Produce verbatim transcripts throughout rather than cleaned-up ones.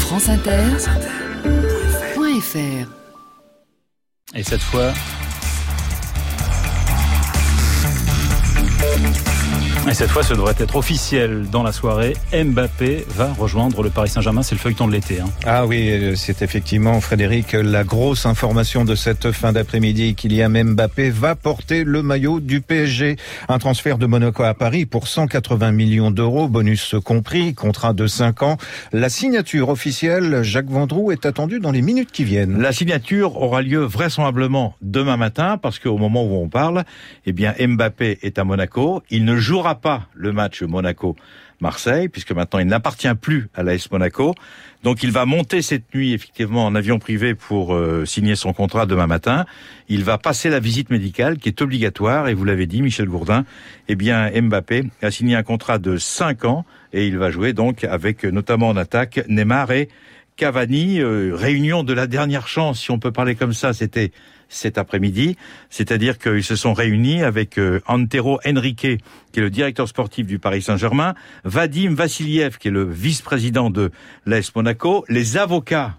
France Inter point F R. Et cette fois... Et cette fois, ce devrait être officiel dans la soirée. Mbappé va rejoindre le Paris Saint-Germain. C'est le feuilleton de l'été. Hein. Ah oui, c'est effectivement, Frédéric, la grosse information de cette fin d'après-midi. Kylian Mbappé va porter le maillot du P S G. Un transfert de Monaco à Paris pour cent quatre-vingts millions d'euros, bonus compris, contrat de cinq ans. La signature officielle, Jacques Vendroux, est attendue dans les minutes qui viennent. La signature aura lieu vraisemblablement demain matin, parce qu'au moment où on parle, eh bien, Mbappé est à Monaco. Il ne jouera pas le match Monaco-Marseille, puisque maintenant il n'appartient plus à l'A S Monaco. Donc il va monter cette nuit effectivement en avion privé pour euh, signer son contrat demain matin. Il va passer la visite médicale qui est obligatoire, et vous l'avez dit, Michel Gourdin, eh bien Mbappé a signé un contrat de cinq ans et il va jouer donc avec notamment en attaque Neymar et Cavani. Euh, réunion de la dernière chance, si on peut parler comme ça, c'était cet après-midi, c'est-à-dire qu'ils se sont réunis avec euh, Antero Henrique, qui est le directeur sportif du Paris Saint-Germain, Vadim Vassiliev, qui est le vice-président de l'A S Monaco, les avocats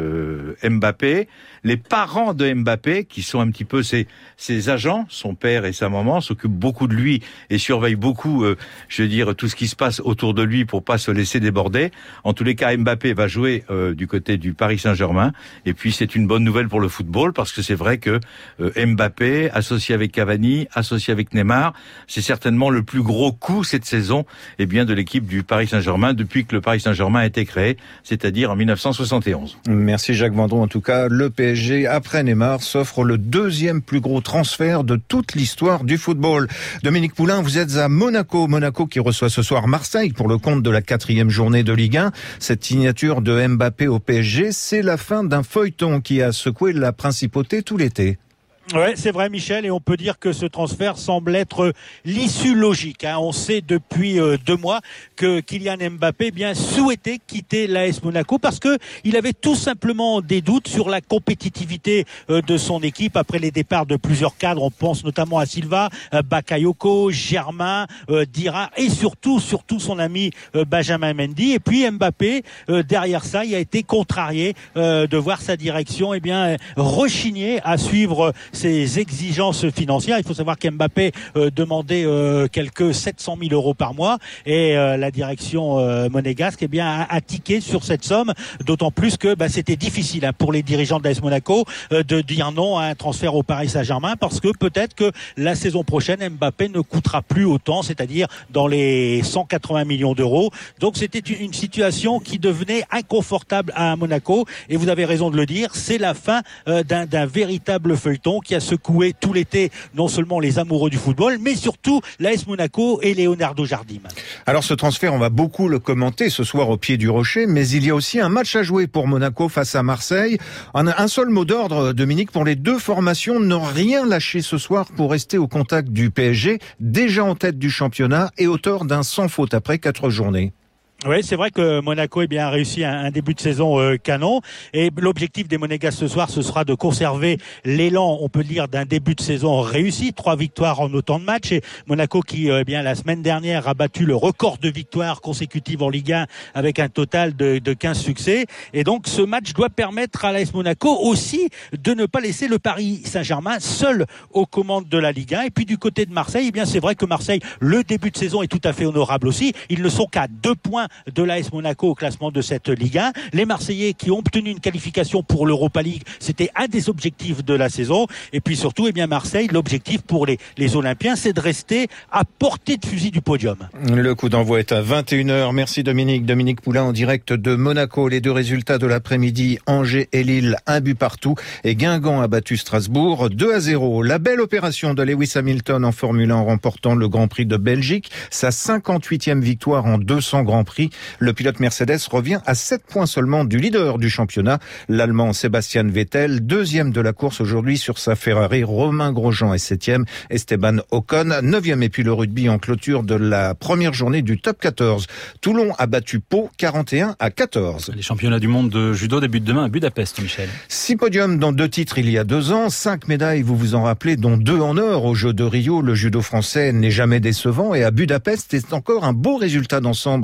de Mbappé, les parents de Mbappé, qui sont un petit peu ses, ses agents, son père et sa maman, s'occupent beaucoup de lui et surveillent beaucoup, euh, je veux dire, tout ce qui se passe autour de lui pour pas se laisser déborder. En tous les cas, Mbappé va jouer euh, du côté du Paris Saint-Germain, et puis c'est une bonne nouvelle pour le football, parce que c'est vrai que euh, Mbappé, associé avec Cavani, associé avec Neymar, c'est certainement le plus gros coup cette saison, eh bien, de l'équipe du Paris Saint-Germain depuis que le Paris Saint-Germain a été créé, c'est-à-dire en dix-neuf cent soixante et onze. Merci Jacques Vendroux. En tout cas, le P S G, après Neymar, s'offre le deuxième plus gros transfert de toute l'histoire du football. Dominique Poulain, vous êtes à Monaco. Monaco qui reçoit ce soir Marseille pour le compte de la quatrième journée de Ligue un. Cette signature de Mbappé au P S G, c'est la fin d'un feuilleton qui a secoué la principauté tout l'été. Ouais, c'est vrai, Michel, et on peut dire que ce transfert semble être l'issue logique. Hein. On sait depuis euh, deux mois que Kylian Mbappé eh bien souhaitait quitter l'A S Monaco parce que il avait tout simplement des doutes sur la compétitivité euh, de son équipe après les départs de plusieurs cadres. On pense notamment à Silva, euh, Bakayoko, Germain, euh, Dira et surtout, surtout son ami euh, Benjamin Mendy. Et puis Mbappé, euh, derrière ça, il a été contrarié euh, de voir sa direction eh bien rechigner à suivre ses exigences financières. Il faut savoir qu'Mbappé euh, demandait euh, quelques sept cent mille euros par mois et euh, la direction euh, monégasque eh bien a, a tiqué sur cette somme, d'autant plus que bah, c'était difficile hein, pour les dirigeants de l'A S Monaco euh, de dire non à un transfert au Paris Saint-Germain, parce que peut-être que la saison prochaine Mbappé ne coûtera plus autant, c'est-à-dire dans les cent quatre-vingts millions d'euros. Donc c'était une, une situation qui devenait inconfortable à Monaco, et vous avez raison de le dire, c'est la fin euh, d'un, d'un véritable feuilleton qui a secoué tout l'été non seulement les amoureux du football, mais surtout l'A S Monaco et Leonardo Jardim. Alors ce transfert, on va beaucoup le commenter ce soir au pied du Rocher, mais il y a aussi un match à jouer pour Monaco face à Marseille. Un seul mot d'ordre, Dominique, pour les deux formations, ne rien lâcher ce soir pour rester au contact du P S G, déjà en tête du championnat et auteur d'un sans faute après quatre journées. Oui, c'est vrai que Monaco eh bien, a réussi un, un début de saison euh, canon, et l'objectif des Monégasques ce soir, ce sera de conserver l'élan, on peut dire, d'un début de saison réussi. Trois victoires en autant de matchs, et Monaco qui, euh, eh bien, la semaine dernière a battu le record de victoires consécutives en Ligue un avec un total de, de quinze succès. Et donc, ce match doit permettre à l'A S Monaco aussi de ne pas laisser le Paris Saint-Germain seul aux commandes de la Ligue un. Et puis, du côté de Marseille, eh bien, c'est vrai que Marseille, le début de saison est tout à fait honorable aussi. Ils ne sont qu'à deux points de l'A S Monaco au classement de cette Ligue un. Les Marseillais qui ont obtenu une qualification pour l'Europa League, c'était un des objectifs de la saison. Et puis surtout, eh bien Marseille, l'objectif pour les, les Olympiens, c'est de rester à portée de fusil du podium. Le coup d'envoi est à vingt et une heures. Merci Dominique. Dominique Poulain en direct de Monaco. Les deux résultats de l'après-midi, Angers et Lille, un but partout. Et Guingamp a battu Strasbourg deux à zéro. La belle opération de Lewis Hamilton en Formule un en remportant le Grand Prix de Belgique. Sa cinquante-huitième victoire en deux cents Grands Prix. Le pilote Mercedes revient à sept points seulement du leader du championnat, l'Allemand Sebastian Vettel, deuxième de la course aujourd'hui sur sa Ferrari. Romain Grosjean est septième, Esteban Ocon neuvième. Et puis le rugby en clôture de la première journée du top quatorze. Toulon a battu Pau quarante et un à quatorze. Les championnats du monde de judo débutent demain à Budapest, Michel. Six podiums dans deux titres il y a deux ans, cinq médailles, vous vous en rappelez, dont deux en or aux Jeux de Rio. Le judo français n'est jamais décevant, et à Budapest, c'est encore un beau résultat d'ensemble qui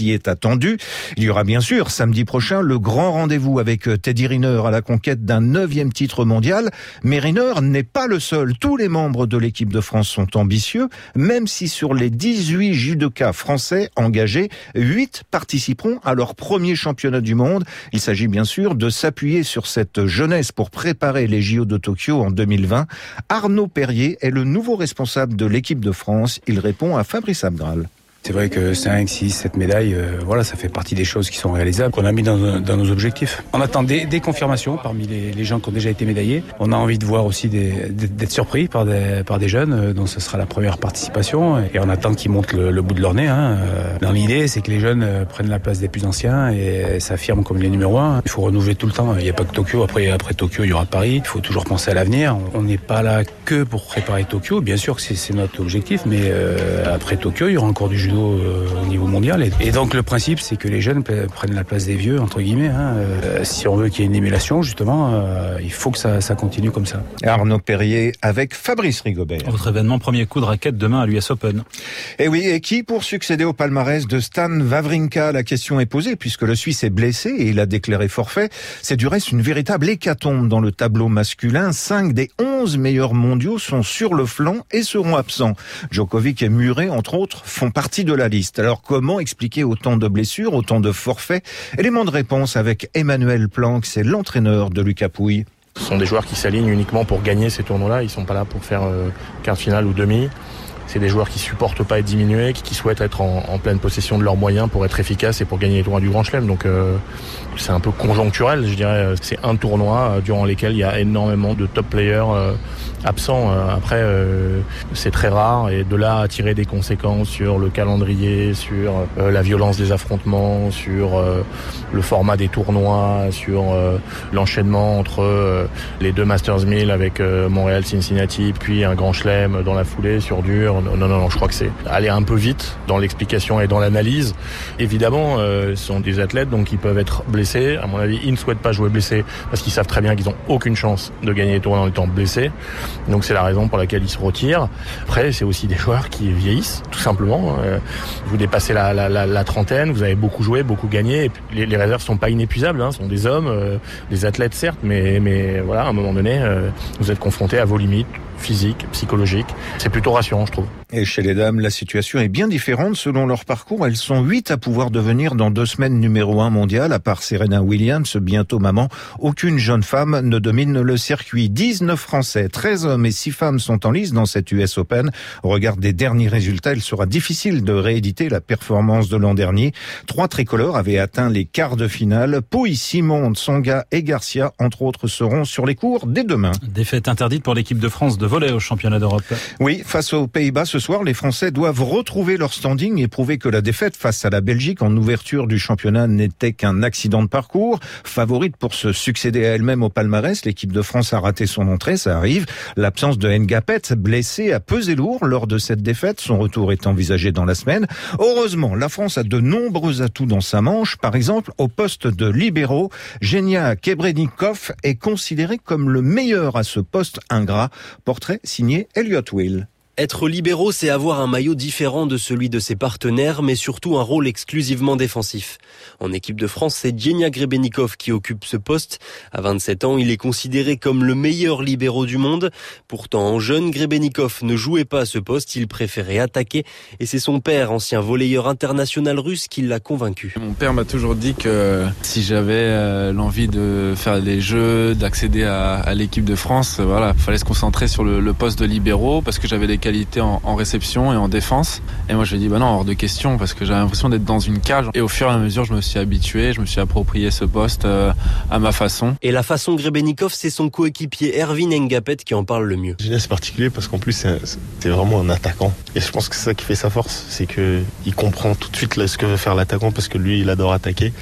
qui est attendu. Il y aura bien sûr samedi prochain le grand rendez-vous avec Teddy Riner à la conquête d'un neuvième titre mondial. Mais Riner n'est pas le seul. Tous les membres de l'équipe de France sont ambitieux, même si sur les dix-huit judokas français engagés, huit participeront à leur premier championnat du monde. Il s'agit bien sûr de s'appuyer sur cette jeunesse pour préparer les J O de Tokyo en deux mille vingt. Arnaud Perrier est le nouveau responsable de l'équipe de France. Il répond à Fabrice Abdral. C'est vrai que cinq, six, sept médailles, euh, voilà, ça fait partie des choses qui sont réalisables, qu'on a mis dans, dans nos objectifs. On attend des, des confirmations parmi les, les gens qui ont déjà été médaillés. On a envie de voir aussi des, d'être surpris par des, par des jeunes, euh, dont ce sera la première participation. Et on attend qu'ils montent le, le bout de leur nez. Hein. Euh, dans l'idée, c'est que les jeunes euh, prennent la place des plus anciens et s'affirment comme les numéros un. Il faut renouveler tout le temps. Il n'y a pas que Tokyo. Après, après Tokyo, il y aura Paris. Il faut toujours penser à l'avenir. On n'est pas là que pour préparer Tokyo. Bien sûr que c'est, c'est notre objectif, mais euh, après Tokyo, il y aura encore du judo euh, au niveau mondial. Et, et donc le principe, c'est que les jeunes p- prennent la place des vieux, entre guillemets. Hein. Euh, si on veut qu'il y ait une émulation, justement, euh, il faut que ça, ça continue comme ça. Arnaud Perrier avec Fabrice Rigobert. Autre événement, premier coup de raquette demain à l'U S Open. Et oui, et qui pour succéder au palmarès de Stan Wawrinka? La question est posée puisque le Suisse est blessé et il a déclaré forfait. C'est du reste une véritable hécatombe dans le tableau masculin. Cinq des onze meilleurs mondiaux sont sur le flanc et seront absents. Djokovic et Murray, entre autres, font partie de la liste. Alors comment expliquer autant de blessures, autant de forfaits? Élément de réponse avec Emmanuel Planck, c'est l'entraîneur de Lucas Pouille. Ce sont des joueurs qui s'alignent uniquement pour gagner ces tournois-là. Ils sont pas là pour faire euh, quart finale ou demi. C'est des joueurs qui supportent pas être diminués, qui, qui souhaitent être en, en pleine possession de leurs moyens pour être efficaces et pour gagner les tournois du Grand Chelem. Donc euh, c'est un peu conjoncturel, je dirais. C'est un tournoi euh, durant lequel il y a énormément de top players euh, absents. Euh, après, euh, c'est très rare et de là à tirer des conséquences sur le calendrier, sur euh, la violence des affrontements, sur euh, le format des tournois, sur euh, l'enchaînement entre euh, les deux Masters mille avec euh, Montréal-Cincinnati, puis un Grand Chelem dans la foulée sur dur. Non, non, non, je crois que c'est aller un peu vite dans l'explication et dans l'analyse. Évidemment, euh, ce sont des athlètes, donc ils peuvent être blessés. À mon avis, ils ne souhaitent pas jouer blessés parce qu'ils savent très bien qu'ils n'ont aucune chance de gagner les tournois en étant blessés. Donc c'est la raison pour laquelle ils se retirent. Après, c'est aussi des joueurs qui vieillissent, tout simplement. Euh, vous dépassez la, la, la, la trentaine, vous avez beaucoup joué, beaucoup gagné. Et puis les, les réserves sont pas inépuisables. Hein. Ce sont des hommes, euh, des athlètes certes, mais, mais voilà, à un moment donné, euh, vous êtes confrontés à vos limites physiques, psychologiques. C'est plutôt rassurant, je trouve. Et chez les dames, la situation est bien différente selon leur parcours. Elles sont huit à pouvoir devenir dans deux semaines numéro un mondial, à part Serena Williams, bientôt maman. Aucune jeune femme ne domine le circuit. dix-neuf Français, treize hommes et six femmes sont en lice dans cette U S Open. Au regard des derniers résultats, il sera difficile de rééditer la performance de l'an dernier. Trois tricolores avaient atteint les quarts de finale. Pouille, Simon, Tsonga et Garcia, entre autres, seront sur les cours dès demain. Défaite interdite pour l'équipe de France de volley au championnat d'Europe. Oui, face aux Pays-Bas ce soir, les Français doivent retrouver leur standing et prouver que la défaite face à la Belgique en ouverture du championnat n'était qu'un accident de parcours. Favorite pour se succéder à elle-même au palmarès, l'équipe de France a raté son entrée, ça arrive. L'absence de Ngapet, blessé, a pesé lourd lors de cette défaite. Son retour est envisagé dans la semaine. Heureusement, la France a de nombreux atouts dans sa manche. Par exemple, au poste de libéraux, Genia Kebrenikov est considéré comme le meilleur à ce poste ingrat. Portrait signé Elliot Will. Être libéraux, c'est avoir un maillot différent de celui de ses partenaires, mais surtout un rôle exclusivement défensif. En équipe de France, c'est Genia Grebennikov qui occupe ce poste. À vingt-sept ans, il est considéré comme le meilleur libéraux du monde. Pourtant, en jeune, Grebennikov ne jouait pas à ce poste, il préférait attaquer. Et c'est son père, ancien volleyeur international russe, qui l'a convaincu. Mon père m'a toujours dit que si j'avais euh, l'envie de faire des jeux, d'accéder à, à l'équipe de France, euh, voilà, fallait se concentrer sur le, le poste de libéraux parce que j'avais des qualité en, en réception et en défense. Et moi, je lui ai dit, bah non, hors de question, parce que j'avais l'impression d'être dans une cage. Et au fur et à mesure, je me suis habitué, je me suis approprié ce poste euh, à ma façon. Et la façon Grebennikov, c'est son coéquipier Erwin Ngapet qui en parle le mieux. Génial, c'est particulier parce qu'en plus, c'est, c'est vraiment un attaquant. Et je pense que c'est ça qui fait sa force, c'est que il comprend tout de suite là, ce que veut faire l'attaquant parce que lui, il adore attaquer.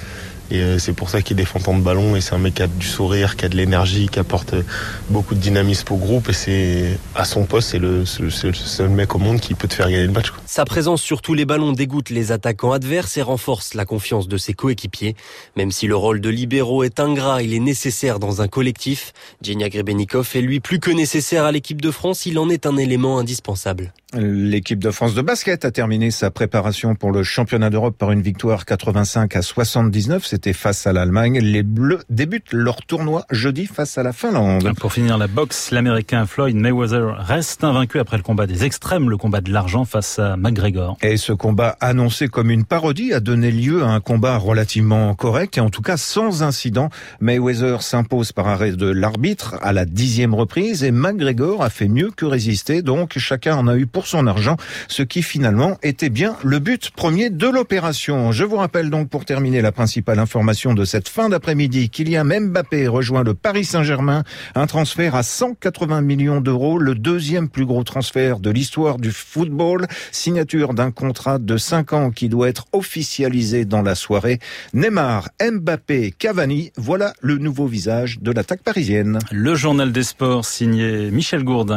Et euh, c'est pour ça qu'il défend tant de ballons. Et c'est un mec qui a du sourire, qui a de l'énergie, qui apporte beaucoup de dynamisme au groupe. Et c'est à son poste, c'est le, c'est le, c'est le seul mec au monde qui peut te faire gagner le match, quoi. Sa présence sur tous les ballons dégoûte les attaquants adverses et renforce la confiance de ses coéquipiers. Même si le rôle de libéraux est ingrat, il est nécessaire dans un collectif. Djenia Grebennikov est lui plus que nécessaire à l'équipe de France. Il en est un élément indispensable. L'équipe de France de basket a terminé sa préparation pour le championnat d'Europe par une victoire quatre-vingt-cinq à soixante-dix-neuf. C'était face à l'Allemagne. Les Bleus débutent leur tournoi jeudi face à la Finlande. Pour finir la boxe, l'Américain Floyd Mayweather reste invaincu après le combat des extrêmes, le combat de l'argent face à McGregor. Et ce combat annoncé comme une parodie a donné lieu à un combat relativement correct et en tout cas sans incident. Mayweather s'impose par arrêt de l'arbitre à la dixième reprise et McGregor a fait mieux que résister. Donc chacun en a eu pour son argent, ce qui finalement était bien le but premier de l'opération. Je vous rappelle donc pour terminer la principale information de cette fin d'après-midi, Kylian Mbappé rejoint le Paris Saint-Germain, un transfert à cent quatre-vingts millions d'euros, le deuxième plus gros transfert de l'histoire du football, signature d'un contrat de cinq ans qui doit être officialisé dans la soirée. Neymar, Mbappé, Cavani, voilà le nouveau visage de l'attaque parisienne. Le journal des sports signé Michel Gourdin.